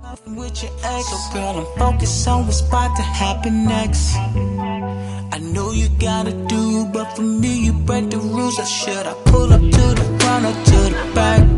With your ex, so girl, I'm focused on what's about to happen next. I know you gotta do, but for me, you break the rules. Or should I pull up to the front or to the back?